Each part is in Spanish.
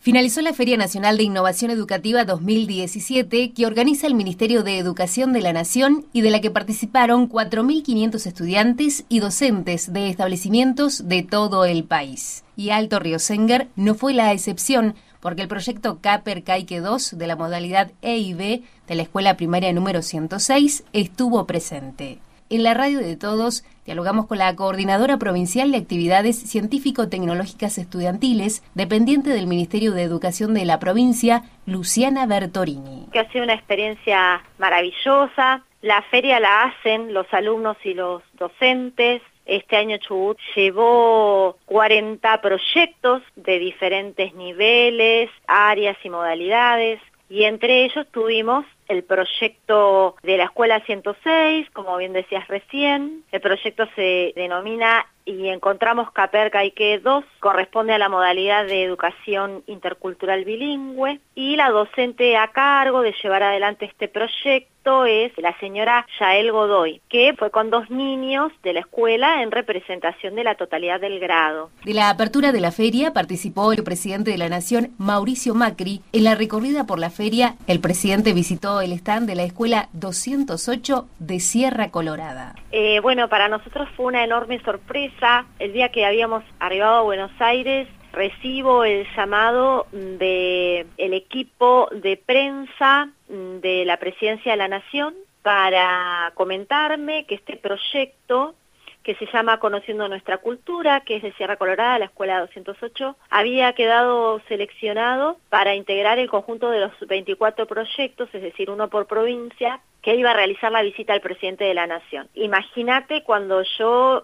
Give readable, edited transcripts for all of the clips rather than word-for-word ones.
Finalizó la Feria Nacional de Innovación Educativa 2017 que organiza el Ministerio de Educación de la Nación y de la que participaron 4.500 estudiantes y docentes de establecimientos de todo el país. Y Alto Riosenger no fue la excepción, porque el proyecto Caper Caique 2 de la modalidad EIB de la Escuela Primaria número 106 estuvo presente. En la radio de todos dialogamos con la Coordinadora Provincial de Actividades Científico-Tecnológicas Estudiantiles, dependiente del Ministerio de Educación de la provincia, Luciana Bertorini. Que ha sido una experiencia maravillosa. La feria la hacen los alumnos y los docentes. Este año Chubut llevó 40 proyectos de diferentes niveles, áreas y modalidades. Y entre ellos tuvimos el proyecto de la Escuela 106, como bien decías recién. El proyecto se denomina y encontramos Caper Caique 2, corresponde a la modalidad de educación intercultural bilingüe. Y la docente a cargo de llevar adelante este proyecto es la señora Yael Godoy, que fue con 2 niños de la escuela en representación de la totalidad del grado. De la apertura de la feria participó el presidente de la Nación, Mauricio Macri. En la recorrida por la feria, el presidente visitó el stand de la Escuela 208 de Sierra Colorada. Bueno, para nosotros fue una enorme sorpresa. El día que habíamos arribado a Buenos Aires, recibo el llamado del equipo de prensa de la Presidencia de la Nación para comentarme que este proyecto, que se llama Conociendo Nuestra Cultura, que es de Sierra Colorada, la Escuela 208, había quedado seleccionado para integrar el conjunto de los 24 proyectos, es decir, uno por provincia, que iba a realizar la visita al presidente de la Nación. Imagínate cuando yo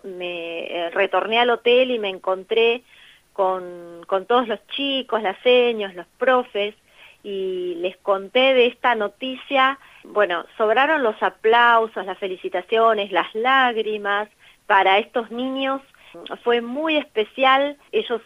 me retorné al hotel y me encontré con todos los chicos, las seños, los profes, y les conté de esta noticia. Bueno, sobraron los aplausos, las felicitaciones, las lágrimas. Para estos niños fue muy especial. Ellos,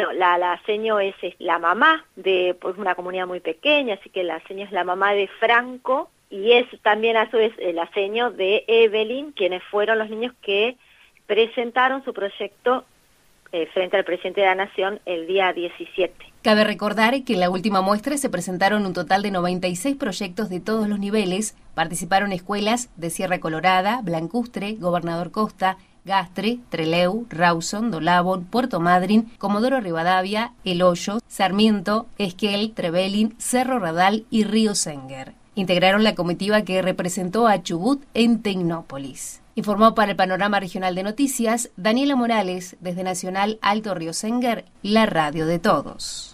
la seño es la mamá de una comunidad muy pequeña, así que la seño es la mamá de Franco, y es también a su vez la seño de Evelyn, quienes fueron los niños que presentaron su proyecto frente al presidente de la Nación el día 17. Cabe recordar que en la última muestra se presentaron un total de 96 proyectos de todos los niveles. Participaron escuelas de Sierra Colorada, Blancustre, Gobernador Costa, Gastre, Trelew, Rawson, Dolabón, Puerto Madryn, Comodoro Rivadavia, El Hoyo, Sarmiento, Esquel, Trevelin, Cerro Radal y Riosenger. Integraron la comitiva que representó a Chubut en Tecnópolis. Informó para el Panorama Regional de Noticias Daniela Morales, desde Nacional Alto Riosenger, la radio de todos.